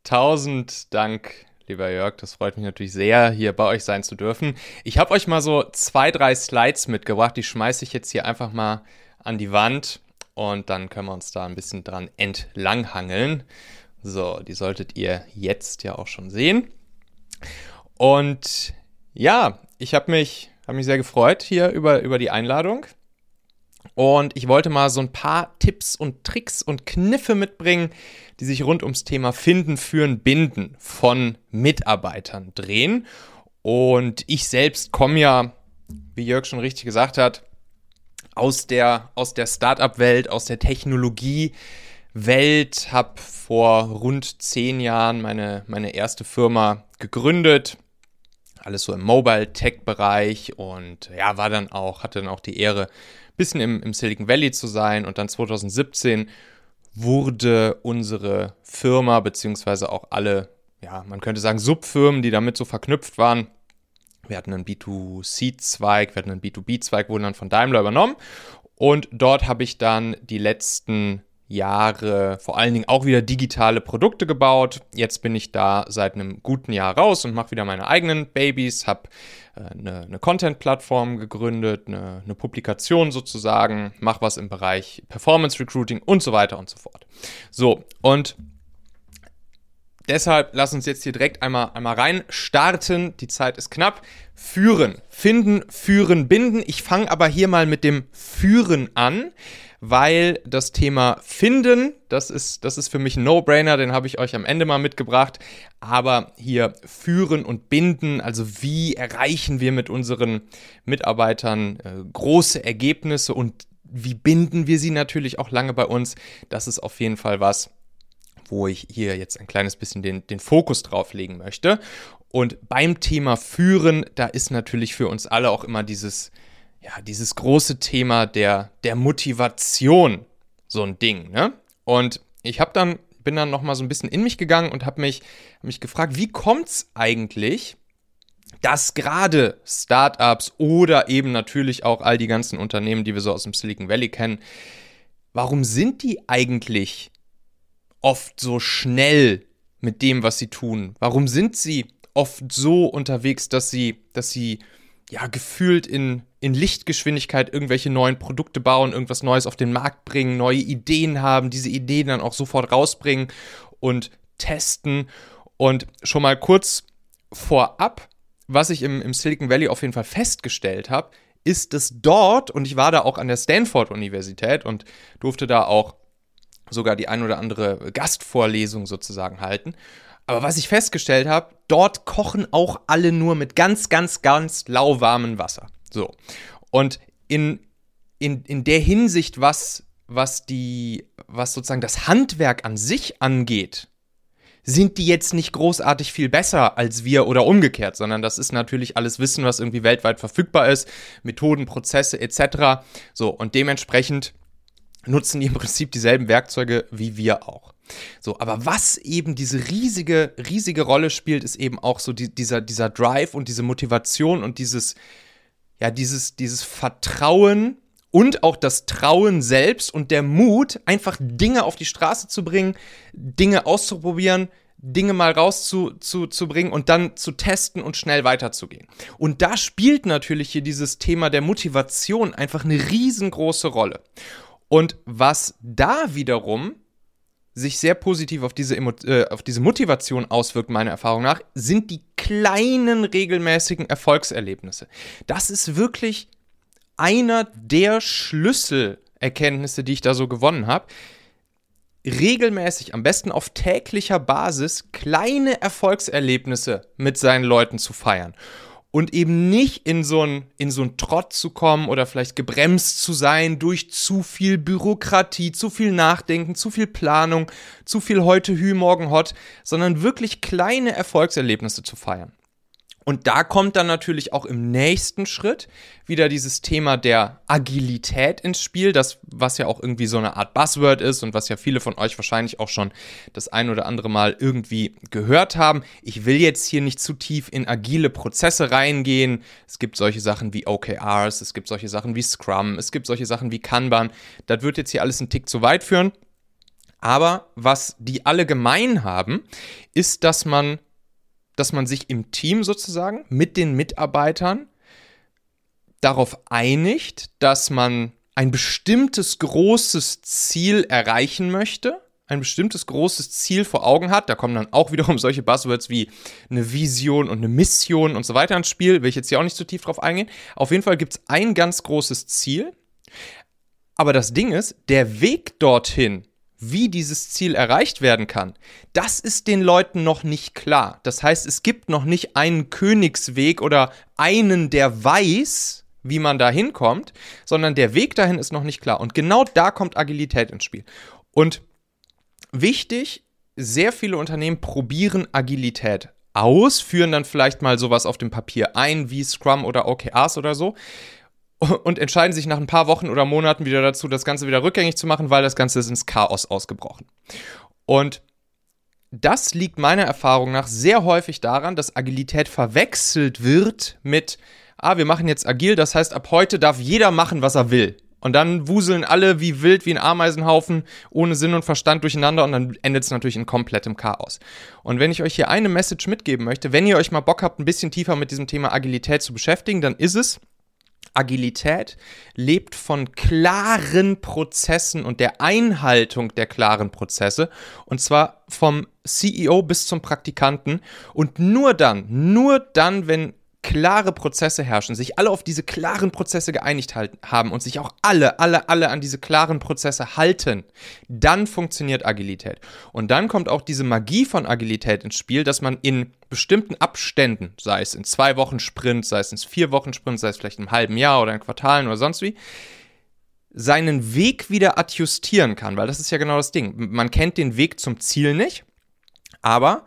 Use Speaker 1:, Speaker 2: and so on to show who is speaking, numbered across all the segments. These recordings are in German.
Speaker 1: Tausend Dank, lieber Jörg. Das freut mich natürlich sehr, hier bei euch sein zu dürfen. Ich habe euch mal so 2, 3 Slides mitgebracht. Die schmeiße ich jetzt hier einfach mal an die Wand und dann können wir uns da ein bisschen dran entlanghangeln. So, die solltet ihr jetzt ja auch schon sehen. Und ja, ich habe mich sehr gefreut hier über die Einladung. Und ich wollte mal so ein paar Tipps und Tricks und Kniffe mitbringen, die sich rund ums Thema Finden, Führen, Binden von Mitarbeitern drehen. Und ich selbst komme ja, wie Jörg schon richtig gesagt hat, aus der Startup-Welt, aus der Technologie-Welt, habe vor rund 10 Jahren meine erste Firma gegründet. Alles so im Mobile-Tech-Bereich und ja, hatte dann auch die Ehre, ein bisschen im Silicon Valley zu sein. Und dann 2017 wurde unsere Firma, beziehungsweise auch alle, ja, man könnte sagen Subfirmen, die damit so verknüpft waren. Wir hatten einen B2C-Zweig, wir hatten einen B2B-Zweig, wurden dann von Daimler übernommen. Und dort habe ich dann die letzten Jahre vor allen Dingen auch wieder digitale Produkte gebaut. Jetzt bin ich da seit einem guten Jahr raus und mache wieder meine eigenen Babys, habe eine Content-Plattform gegründet, eine Publikation sozusagen, mache was im Bereich Performance Recruiting und so weiter und so fort. So, und deshalb lass uns jetzt hier direkt einmal rein starten. Die Zeit ist knapp. Führen, finden, führen, binden. Ich fange aber hier mal mit dem Führen an, weil das Thema Finden, das ist für mich ein No-Brainer, den habe ich euch am Ende mal mitgebracht. Aber hier Führen und Binden, also wie erreichen wir mit unseren Mitarbeitern große Ergebnisse und wie binden wir sie natürlich auch lange bei uns, das ist auf jeden Fall was, wo ich hier jetzt ein kleines bisschen den Fokus drauf legen möchte. Und beim Thema Führen, da ist natürlich für uns alle auch immer dieses große Thema der Motivation so ein Ding, ne? Und ich bin dann noch mal so ein bisschen in mich gegangen und habe mich gefragt, wie kommt's eigentlich, dass gerade Startups oder eben natürlich auch all die ganzen Unternehmen, die wir so aus dem Silicon Valley kennen, warum sind die eigentlich oft so schnell mit dem, was sie tun? Warum sind sie oft so unterwegs, dass sie ja gefühlt in Lichtgeschwindigkeit irgendwelche neuen Produkte bauen, irgendwas Neues auf den Markt bringen, neue Ideen haben, diese Ideen dann auch sofort rausbringen und testen? Und schon mal kurz vorab, was ich im Silicon Valley auf jeden Fall festgestellt habe, ist, dass dort, und ich war da auch an der Stanford-Universität und durfte da auch sogar die ein oder andere Gastvorlesung sozusagen halten. Aber was ich festgestellt habe, dort kochen auch alle nur mit ganz, ganz, ganz lauwarmem Wasser. So. Und in der Hinsicht, was sozusagen das Handwerk an sich angeht, sind die jetzt nicht großartig viel besser als wir oder umgekehrt, sondern das ist natürlich alles Wissen, was irgendwie weltweit verfügbar ist, Methoden, Prozesse etc. So, und dementsprechend nutzen die im Prinzip dieselben Werkzeuge wie wir auch. So, aber was eben diese riesige Rolle spielt, ist eben auch so dieser Drive und diese Motivation und dieses Vertrauen und auch das Trauen selbst und der Mut, einfach Dinge auf die Straße zu bringen, Dinge auszuprobieren, Dinge mal rauszubringen und dann zu testen und schnell weiterzugehen. Und da spielt natürlich hier dieses Thema der Motivation einfach eine riesengroße Rolle. Und was da wiederum sich sehr positiv auf diese Motivation auswirkt, meiner Erfahrung nach, sind die kleinen regelmäßigen Erfolgserlebnisse. Das ist wirklich einer der Schlüsselerkenntnisse, die ich da so gewonnen habe. Regelmäßig, am besten auf täglicher Basis, kleine Erfolgserlebnisse mit seinen Leuten zu feiern. Und eben nicht in so einen Trott zu kommen oder vielleicht gebremst zu sein durch zu viel Bürokratie, zu viel Nachdenken, zu viel Planung, zu viel heute Hü, morgen Hot, sondern wirklich kleine Erfolgserlebnisse zu feiern. Und da kommt dann natürlich auch im nächsten Schritt wieder dieses Thema der Agilität ins Spiel, das, was ja auch irgendwie so eine Art Buzzword ist und was ja viele von euch wahrscheinlich auch schon das ein oder andere Mal irgendwie gehört haben. Ich will jetzt hier nicht zu tief in agile Prozesse reingehen. Es gibt solche Sachen wie OKRs, es gibt solche Sachen wie Scrum, es gibt solche Sachen wie Kanban. Das wird jetzt hier alles einen Tick zu weit führen. Aber was die alle gemein haben, ist, dass man sich im Team sozusagen mit den Mitarbeitern darauf einigt, dass man ein bestimmtes großes Ziel erreichen möchte, ein bestimmtes großes Ziel vor Augen hat. Da kommen dann auch wiederum solche Buzzwords wie eine Vision und eine Mission und so weiter ins Spiel. Will ich jetzt hier auch nicht zu tief drauf eingehen. Auf jeden Fall gibt es ein ganz großes Ziel. Aber das Ding ist, der Weg dorthin, wie dieses Ziel erreicht werden kann, das ist den Leuten noch nicht klar. Das heißt, es gibt noch nicht einen Königsweg oder einen, der weiß, wie man da hinkommt, sondern der Weg dahin ist noch nicht klar. Und genau da kommt Agilität ins Spiel. Und wichtig, sehr viele Unternehmen probieren Agilität aus, führen dann vielleicht mal sowas auf dem Papier ein, wie Scrum oder OKRs oder so, und entscheiden sich nach ein paar Wochen oder Monaten wieder dazu, das Ganze wieder rückgängig zu machen, weil das Ganze ist ins Chaos ausgebrochen. Und das liegt meiner Erfahrung nach sehr häufig daran, dass Agilität verwechselt wird mit, wir machen jetzt agil, das heißt, ab heute darf jeder machen, was er will. Und dann wuseln alle wie wild, wie ein Ameisenhaufen, ohne Sinn und Verstand durcheinander und dann endet es natürlich in komplettem Chaos. Und wenn ich euch hier eine Message mitgeben möchte, wenn ihr euch mal Bock habt, ein bisschen tiefer mit diesem Thema Agilität zu beschäftigen, dann ist es, Agilität lebt von klaren Prozessen und der Einhaltung der klaren Prozesse, und zwar vom CEO bis zum Praktikanten, und nur dann, wenn klare Prozesse herrschen, sich alle auf diese klaren Prozesse geeinigt haben und sich auch alle an diese klaren Prozesse halten, dann funktioniert Agilität. Und dann kommt auch diese Magie von Agilität ins Spiel, dass man in bestimmten Abständen, sei es in 2 Wochen Sprint, sei es in 4 Wochen Sprint, sei es vielleicht im halben Jahr oder in Quartalen oder sonst wie, seinen Weg wieder adjustieren kann, weil das ist ja genau das Ding. Man kennt den Weg zum Ziel nicht, aber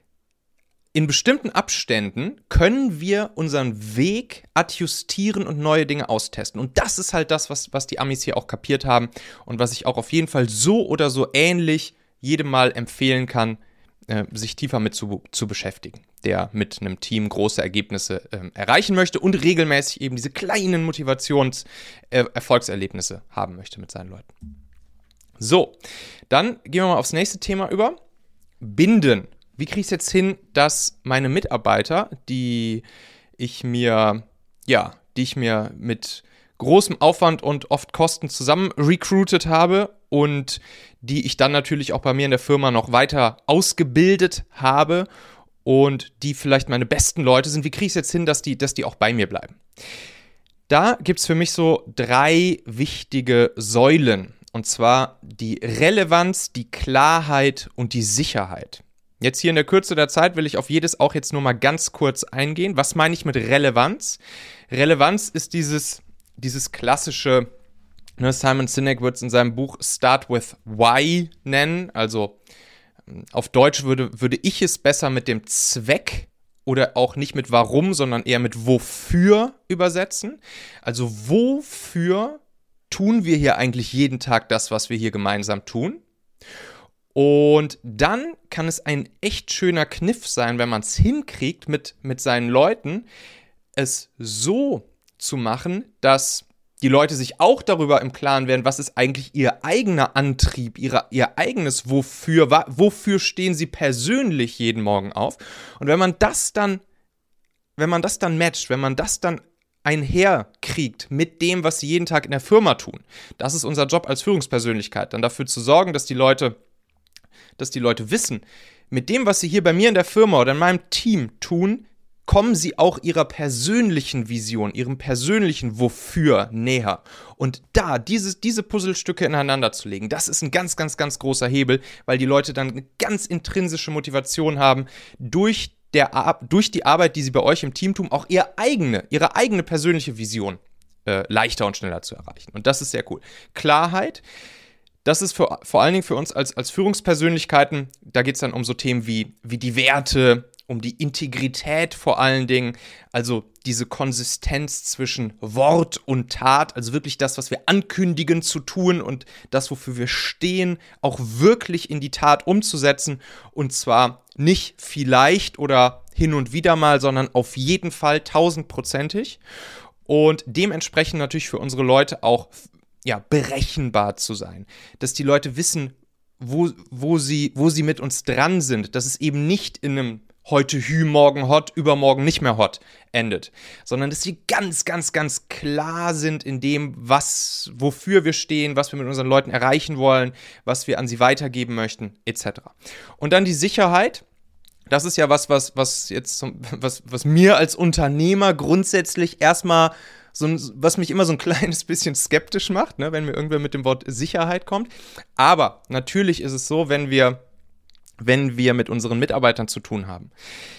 Speaker 1: in bestimmten Abständen können wir unseren Weg adjustieren und neue Dinge austesten. Und das ist halt das, was die Amis hier auch kapiert haben und was ich auch auf jeden Fall so oder so ähnlich jedem mal empfehlen kann, sich tiefer mit zu beschäftigen, der mit einem Team große Ergebnisse erreichen möchte und regelmäßig eben diese kleinen Erfolgserlebnisse haben möchte mit seinen Leuten. So, dann gehen wir mal aufs nächste Thema über. Binden. Wie kriege ich es jetzt hin, dass meine Mitarbeiter, die ich mir mit großem Aufwand und oft Kosten zusammen recruited habe und die ich dann natürlich auch bei mir in der Firma noch weiter ausgebildet habe und die vielleicht meine besten Leute sind, wie kriege ich es jetzt hin, dass die auch bei mir bleiben? Da gibt es für mich so 3 wichtige Säulen, und zwar die Relevanz, die Klarheit und die Sicherheit. Jetzt hier in der Kürze der Zeit will ich auf jedes auch jetzt nur mal ganz kurz eingehen. Was meine ich mit Relevanz? Relevanz ist dieses klassische, Simon Sinek wird es in seinem Buch Start with Why nennen, also auf Deutsch würde ich es besser mit dem Zweck oder auch nicht mit Warum, sondern eher mit Wofür übersetzen. Also wofür tun wir hier eigentlich jeden Tag das, was wir hier gemeinsam tun? Und dann kann es ein echt schöner Kniff sein, wenn man es hinkriegt, mit seinen Leuten es so zu machen, dass die Leute sich auch darüber im Klaren werden, was ist eigentlich ihr eigener Antrieb, ihr eigenes wofür stehen sie persönlich jeden Morgen auf. Und wenn man das dann matcht, wenn man das dann einherkriegt mit dem, was sie jeden Tag in der Firma tun, das ist unser Job als Führungspersönlichkeit, dann dafür zu sorgen, dass die Leute wissen, mit dem, was sie hier bei mir in der Firma oder in meinem Team tun, kommen sie auch ihrer persönlichen Vision, ihrem persönlichen Wofür näher. Und da diese Puzzlestücke ineinander zu legen, das ist ein ganz, ganz, ganz großer Hebel, weil die Leute dann eine ganz intrinsische Motivation haben, durch die Arbeit, die sie bei euch im Team tun, auch ihre eigene persönliche Vision leichter und schneller zu erreichen. Und das ist sehr cool. Klarheit. Das ist vor allen Dingen für uns als Führungspersönlichkeiten, da geht es dann um so Themen wie die Werte, um die Integrität vor allen Dingen, also diese Konsistenz zwischen Wort und Tat, also wirklich das, was wir ankündigen zu tun und das, wofür wir stehen, auch wirklich in die Tat umzusetzen, und zwar nicht vielleicht oder hin und wieder mal, sondern auf jeden Fall 1000%ig und dementsprechend natürlich für unsere Leute auch berechenbar zu sein, dass die Leute wissen, wo sie mit uns dran sind, dass es eben nicht in einem heute Hü, morgen hot, übermorgen nicht mehr hot endet, sondern dass sie ganz, ganz, ganz klar sind in dem, wofür wir stehen, was wir mit unseren Leuten erreichen wollen, was wir an sie weitergeben möchten, etc. Und dann die Sicherheit. Das ist ja was mir als Unternehmer grundsätzlich erstmal was mich immer so ein kleines bisschen skeptisch macht, ne, wenn mir irgendwer mit dem Wort Sicherheit kommt. Aber natürlich ist es so, wenn wir mit unseren Mitarbeitern zu tun haben,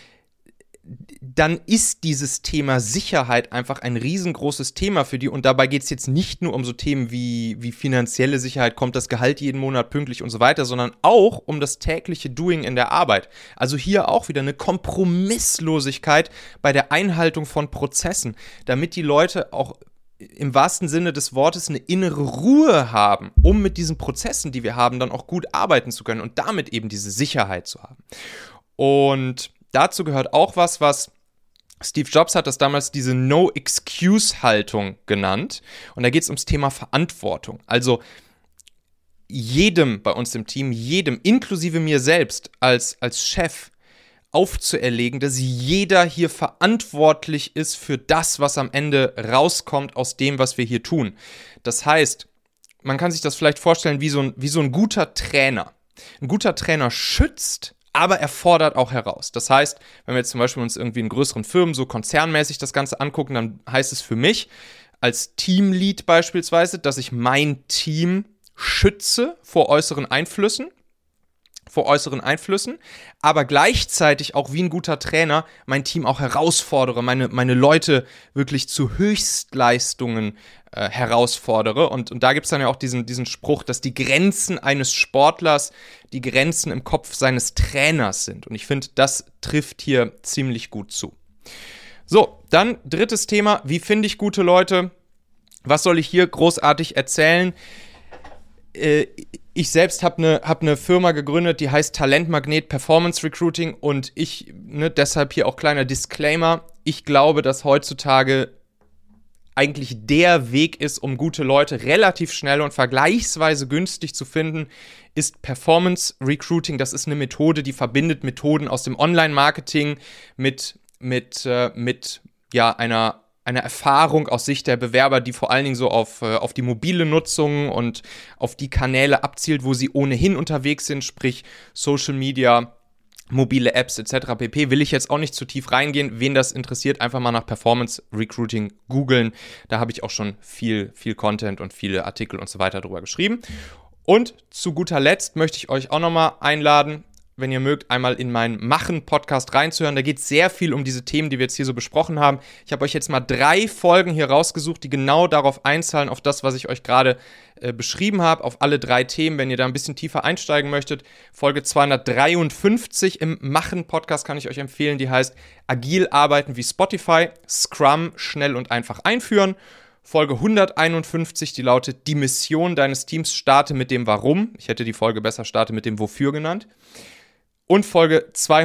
Speaker 1: dann ist dieses Thema Sicherheit einfach ein riesengroßes Thema für die. Und dabei geht es jetzt nicht nur um so Themen wie finanzielle Sicherheit, kommt das Gehalt jeden Monat pünktlich und so weiter, sondern auch um das tägliche Doing in der Arbeit. Also hier auch wieder eine Kompromisslosigkeit bei der Einhaltung von Prozessen, damit die Leute auch im wahrsten Sinne des Wortes eine innere Ruhe haben, um mit diesen Prozessen, die wir haben, dann auch gut arbeiten zu können und damit eben diese Sicherheit zu haben. Und dazu gehört auch was Steve Jobs hat das damals diese No-Excuse-Haltung genannt. Und da geht es ums Thema Verantwortung. Also jedem bei uns im Team, jedem, inklusive mir selbst als Chef, aufzuerlegen, dass jeder hier verantwortlich ist für das, was am Ende rauskommt aus dem, was wir hier tun. Das heißt, man kann sich das vielleicht vorstellen wie so ein guter Trainer. Ein guter Trainer schützt, aber er fordert auch heraus. Das heißt, wenn wir jetzt zum Beispiel uns irgendwie in größeren Firmen so konzernmäßig das Ganze angucken, dann heißt es für mich als Teamlead beispielsweise, dass ich mein Team schütze vor äußeren Einflüssen, aber gleichzeitig auch wie ein guter Trainer mein Team auch herausfordere, meine Leute wirklich zu Höchstleistungen herausfordere. Und da gibt es dann ja auch diesen Spruch, dass die Grenzen eines Sportlers die Grenzen im Kopf seines Trainers sind. Und ich finde, das trifft hier ziemlich gut zu. So, dann drittes Thema, wie finde ich gute Leute? Was soll ich hier großartig erzählen? Ich selbst habe eine Firma gegründet, die heißt Talentmagnet Performance Recruiting und deshalb hier auch kleiner Disclaimer, ich glaube, dass heutzutage eigentlich der Weg ist, um gute Leute relativ schnell und vergleichsweise günstig zu finden, ist Performance Recruiting. Das ist eine Methode, die verbindet Methoden aus dem Online-Marketing mit einer Erfahrung aus Sicht der Bewerber, die vor allen Dingen so auf die mobile Nutzung und auf die Kanäle abzielt, wo sie ohnehin unterwegs sind, sprich Social Media, mobile Apps etc. pp. Will ich jetzt auch nicht zu tief reingehen. Wen das interessiert, einfach mal nach Performance Recruiting googeln. Da habe ich auch schon viel Content und viele Artikel und so weiter drüber geschrieben. Und zu guter Letzt möchte ich euch auch nochmal einladen, wenn ihr mögt, einmal in meinen Machen-Podcast reinzuhören. Da geht es sehr viel um diese Themen, die wir jetzt hier so besprochen haben. Ich habe euch jetzt mal 3 Folgen hier rausgesucht, die genau darauf einzahlen, auf das, was ich euch gerade beschrieben habe, auf alle 3 Themen. Wenn ihr da ein bisschen tiefer einsteigen möchtet, Folge 253 im Machen-Podcast kann ich euch empfehlen. Die heißt Agil arbeiten wie Spotify, Scrum schnell und einfach einführen. Folge 151, die lautet Die Mission deines Teams, starte mit dem Warum. Ich hätte die Folge besser starte mit dem Wofür genannt. Und Folge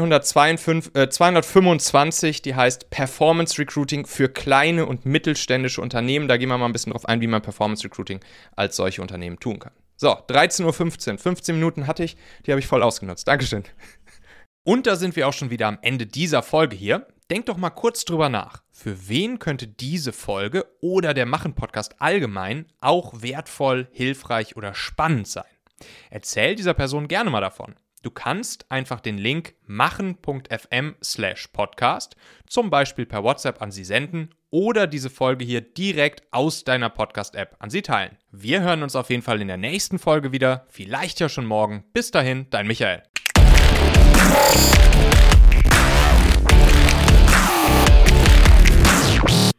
Speaker 1: 225, die heißt Performance Recruiting für kleine und mittelständische Unternehmen. Da gehen wir mal ein bisschen drauf ein, wie man Performance Recruiting als solche Unternehmen tun kann. So, 13:15 Uhr, 15 Minuten hatte ich, die habe ich voll ausgenutzt. Dankeschön. Und da sind wir auch schon wieder am Ende dieser Folge hier. Denkt doch mal kurz drüber nach. Für wen könnte diese Folge oder der Machen-Podcast allgemein auch wertvoll, hilfreich oder spannend sein? Erzähl dieser Person gerne mal davon. Du kannst einfach den Link machen.fm/podcast zum Beispiel per WhatsApp an sie senden oder diese Folge hier direkt aus deiner Podcast-App an sie teilen. Wir hören uns auf jeden Fall in der nächsten Folge wieder, vielleicht ja schon morgen. Bis dahin, dein Michael.